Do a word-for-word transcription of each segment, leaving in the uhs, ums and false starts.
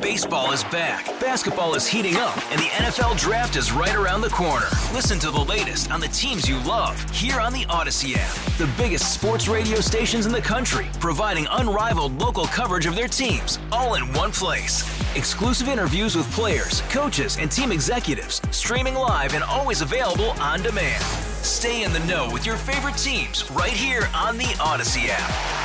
Baseball is back, basketball is heating up, and the N F L Draft is right around the corner. Listen to the latest on the teams you love here on the Odyssey app. The biggest sports radio stations in the country, providing unrivaled local coverage of their teams, all in one place. Exclusive interviews with players, coaches, and team executives, streaming live and always available on demand. Stay in the know with your favorite teams right here on the Odyssey app.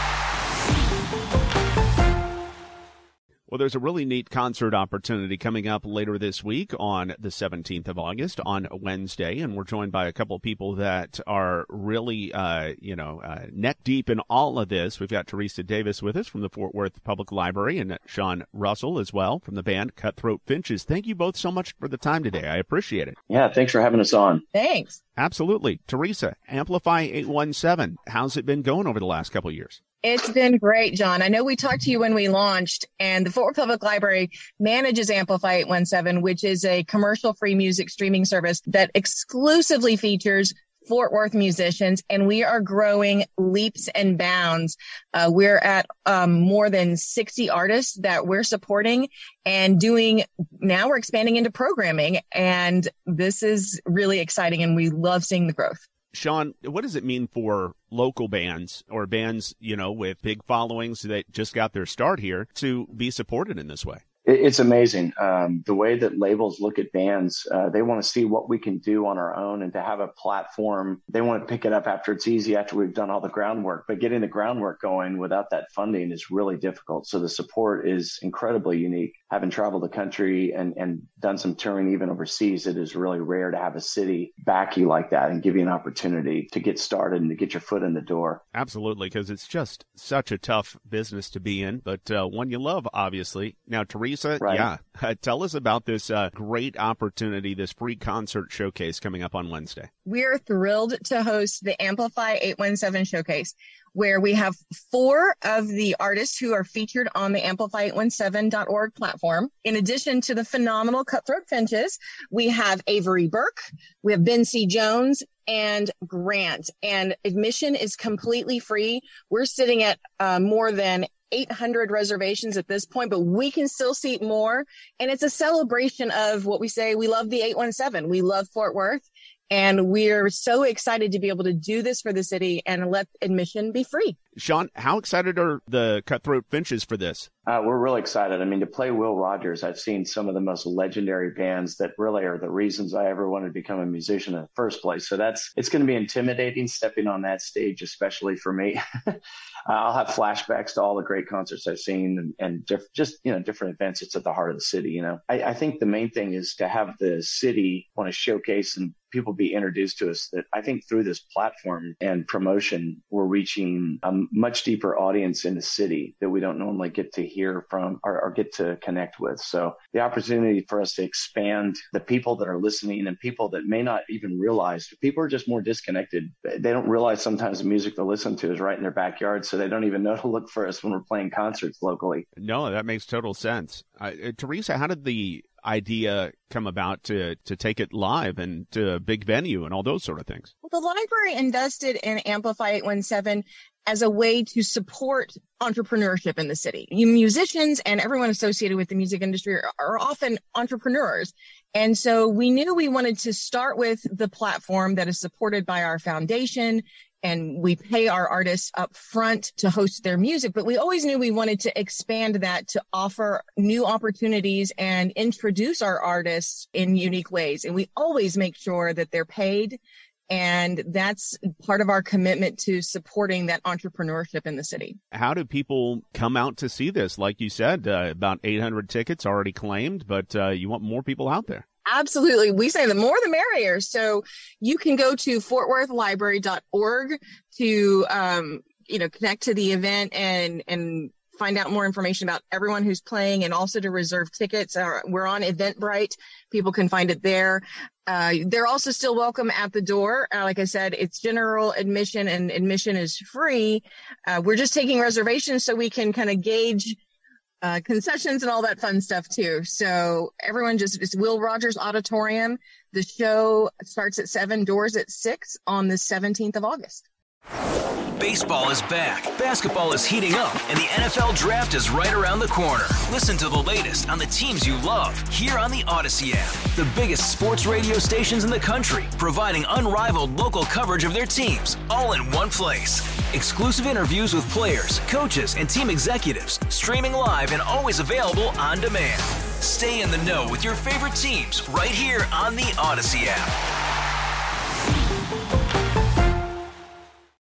Well, there's a really neat concert opportunity coming up later this week on the seventeenth of August on Wednesday, and we're joined by a couple of people that are really, uh, you know, uh, neck deep in all of this. We've got Teresa Davis with us from the Fort Worth Public Library and Sean Russell as well from the band Cutthroat Finches. Thank you both so much for the time today. I appreciate it. Yeah, thanks for having us on. Thanks. Absolutely. Teresa, Amplify eight one seven, how's it been going over the last couple of years? It's been great, John. I know we talked to you when we launched, and the Fort Worth Public Library manages Amplify eight one seven, which is a commercial-free music streaming service that exclusively features Fort Worth musicians, and we are growing leaps and bounds. Uh, we're at um, more than sixty artists that we're supporting and doing. Now we're expanding into programming, and this is really exciting, and we love seeing the growth. Sean, what does it mean for local bands or bands, you know, with big followings that just got their start here to be supported in this way? It's amazing. Um, the way that labels look at bands, uh, they want to see what we can do on our own, and to have a platform, they want to pick it up after it's easy, after we've done all the groundwork. But getting the groundwork going without that funding is really difficult. So the support is incredibly unique. Having traveled the country and, and done some touring even overseas, it is really rare to have a city back you like that and give you an opportunity to get started and to get your foot in the door. Absolutely, because it's just such a tough business to be in, but uh, one you love, obviously. Now, Teresa, right. yeah, uh, tell us about this uh, great opportunity, this free concert showcase coming up on Wednesday. We're thrilled to host the Amplify eight one seven Showcase, where we have four of the artists who are featured on the amplify eight one seven dot org platform. In addition to the phenomenal Cutthroat Finches, we have Avery Burke, we have Ben C. Jones, and Grant. And admission is completely free. We're sitting at uh, more than eight hundred reservations at this point, but we can still seat more. And it's a celebration of what we say. We love the eight one seven. We love Fort Worth. And we're so excited to be able to do this for the city and let admission be free. Sean, how excited are the Cutthroat Finches for this? Uh, we're really excited. I mean, to play Will Rogers, I've seen some of the most legendary bands that really are the reasons I ever wanted to become a musician in the first place. So that's, it's going to be intimidating stepping on that stage, especially for me. I'll have flashbacks to all the great concerts I've seen and, and diff- just, you know, different events. It's at the heart of the city. You know, I, I think the main thing is to have the city want to showcase and people be introduced to us. That I think through this platform and promotion, we're reaching a much deeper audience in the city that we don't normally get to hear from or, or get to connect with. So the opportunity for us to expand the people that are listening and people that may not even realize, people are just more disconnected. They don't realize sometimes the music they listen to is right in their backyard. So they don't even know to look for us when we're playing concerts locally. No, that makes total sense. Uh, Teresa, how did the idea come about to to take it live and to a big venue and all those sort of things? Well, the library invested in Amplify eight one seven as a way to support entrepreneurship in the city. You musicians and everyone associated with the music industry are, are often entrepreneurs. And so we knew we wanted to start with the platform that is supported by our foundation, and we pay our artists up front to host their music. But we always knew we wanted to expand that to offer new opportunities and introduce our artists in unique ways. And we always make sure that they're paid. And that's part of our commitment to supporting that entrepreneurship in the city. How do people come out to see this? Like you said, uh, about eight hundred tickets already claimed, but uh, you want more people out there. Absolutely. We say the more the merrier. So you can go to fort worth library dot org to, um, you know, connect to the event and, and find out more information about everyone who's playing, and also to reserve tickets. Uh, we're on Eventbrite. People can find it there. Uh, they're also still welcome at the door. Uh, like I said, it's general admission, and admission is free. Uh, we're just taking reservations so we can kind of gauge uh, concessions and all that fun stuff too. So everyone just, it's Will Rogers Auditorium. The show starts at seven, doors at six on the seventeenth of August. Baseball is back, basketball is heating up, and the N F L Draft is right around the corner. Listen to the latest on the teams you love here on the Odyssey app. The biggest sports radio stations in the country, providing unrivaled local coverage of their teams, all in one place. Exclusive interviews with players, coaches, and team executives, streaming live and always available on demand. Stay in the know with your favorite teams right here on the Odyssey app.